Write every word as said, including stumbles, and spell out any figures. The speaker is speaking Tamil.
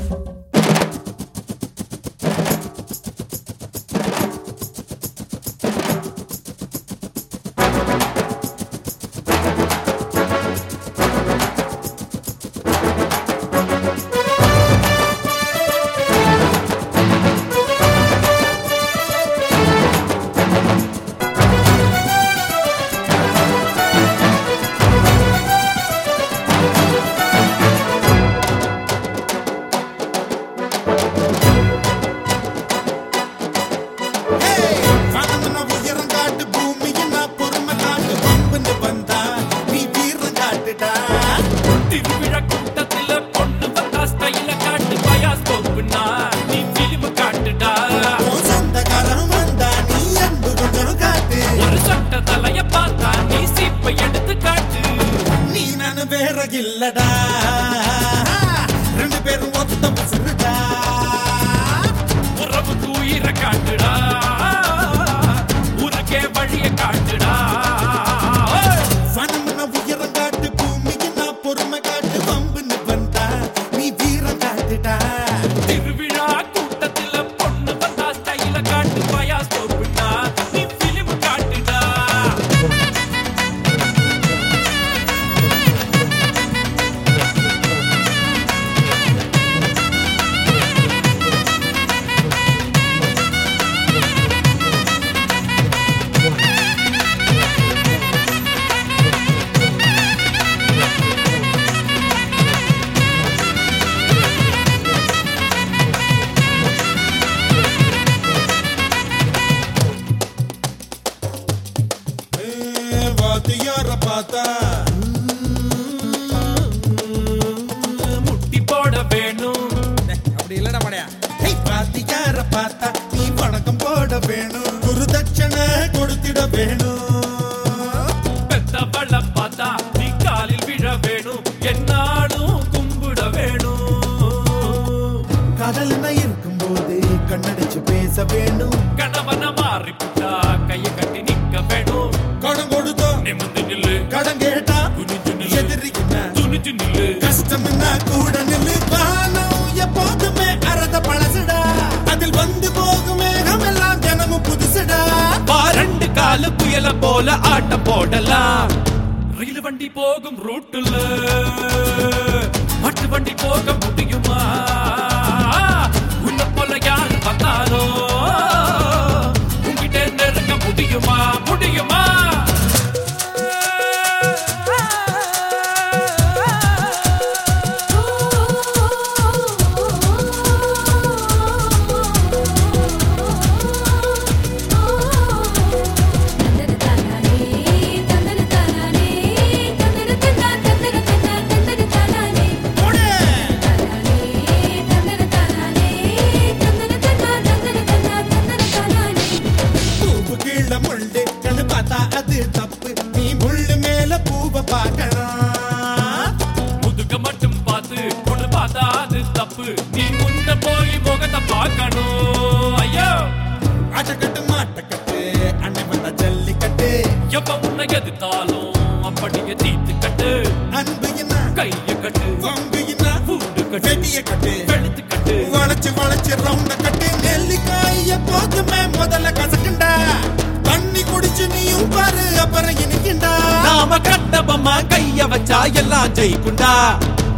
இல்லடா ரெண்டு பேரும் ஒத்த பசருடா உறவு தூயிர காட்டுடா உனக்கே வழிய காட்டுடா சனமன உயரம் காட்டு பூமிக்கு நான் பொறுமை காட்டு வம்புன்னு வந்தா நீ வீரம் காட்டுடா திருவிழா கூட்டத்துல பொண்ணு வந்தா ஸ்டைல காட்டு பயா ஸ்டோப்புடா நீ பிலிம் காட்டுடா வாத்தியார பார்த்தா முட்டி போட வேணும் அப்படி இல்லடா மடையா வாத்தியார பார்த்தா நீ வணக்கம் போட வேணும் குரு தட்சணை கொடுத்திட வேணும் பெத்தவள பார்த்தா நீ காலில் விழ வேணும் என்னாலும் கும்பிட வேணும் காதல்னா இருக்கும் போது கண்ணடிச்சு பேச வேணும் கணவன மாறி புட்டா கையை கட்டி நிக்க வேணும் கடன் கொடுத்தோ நிமிந்து நில்லு கடன் கேட்டா துணிஞ்சு நில்லு எதிரிக்குன்னா துணிஞ்சு நில்லு கஷ்டம்னா கூட நில்லு வானம் எப்போதுமே அறத பழசுடா அதில் வந்து போகும் மேகம் எல்லாம் தினமும் புதுசுடா ரெண்டு காலு புயல போல ஆட்டம் போடலாம் ரயில் வண்டி போகும் ரூட்டுல மட்டு வண்டி போக முடியுமா உன்ன போல யாரு வந்தாலோ உங்கிட்ட நெருங்க முடியுமா முடியுமா நீ முன்ன போய் முகத்தை பார்க்கணும் ஐயோ அட்டக்கட்டு மாட்டக்கட்டு அன்னை வந்த ஜல்லிக்கட்டு எப்ப உன்னை எதிர்த்தாலும் அப்படியே தீத்து கட்டு அன்பு என்ன கைய கட்டு வம்பு என்ன பூண்டு கட்டு வெட்டிய கட்டு வெளுத்து கட்டு வளைச்சு வளைச்சு ரவுண்ட கட்டு நெல்லிக்காய போதுமே முதல்ல கசக்குண்டா தண்ணி குடிச்சு நீயும் பாரு அப்புறம் இனிக்குண்டா நாம கட்டபமா கைய வச்சா எல்லாம் ஜெயிக்குண்டா